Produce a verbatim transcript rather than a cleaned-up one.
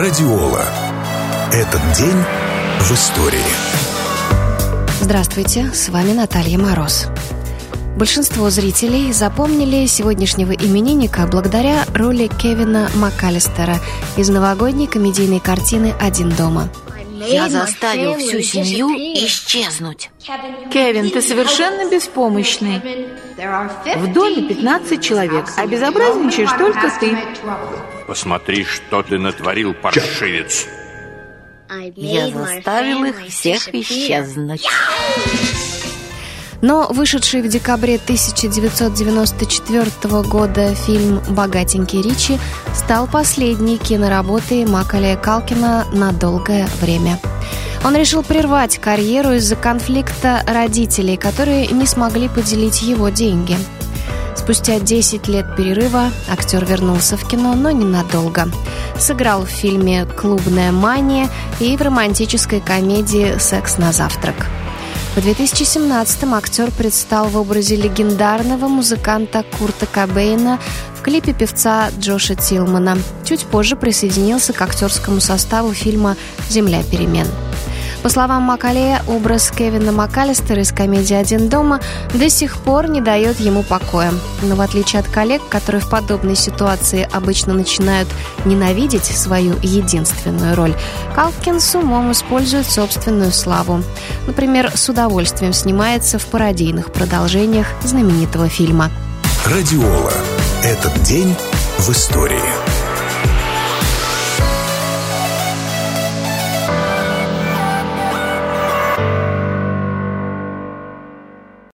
Радиола. Этот день в истории. Здравствуйте, с вами Наталья Мороз. Большинство зрителей запомнили сегодняшнего именинника благодаря роли Кевина МакКаллистера из новогодней комедийной картины «Один дома». Я заставил всю семью исчезнуть. Кевин, ты совершенно беспомощный. В доме пятнадцать человек, а безобразничаешь только ты. Посмотри, что ты натворил, паршивец. Я заставил их всех исчезнуть. Но вышедший в декабре тысяча девятьсот девяносто четвёртого года фильм «Богатенький Ричи» стал последней киноработой Макалея Калкина на долгое время. Он решил прервать карьеру из-за конфликта родителей, которые не смогли поделить его деньги. Спустя десять лет перерыва актер вернулся в кино, но ненадолго. Сыграл в фильме «Клубная мания» и в романтической комедии «Секс на завтрак». В две тысячи семнадцатом актер предстал в образе легендарного музыканта Курта Кобейна в клипе певца Джоша Тилмана. Чуть позже присоединился к актерскому составу фильма «Земля перемен». По словам Макалея, образ Кевина МакКаллистера из комедии «Один дома» до сих пор не дает ему покоя. Но в отличие от коллег, которые в подобной ситуации обычно начинают ненавидеть свою единственную роль, Калкин с умом использует собственную славу. Например, с удовольствием снимается в пародийных продолжениях знаменитого фильма. Радиола. Этот день в истории.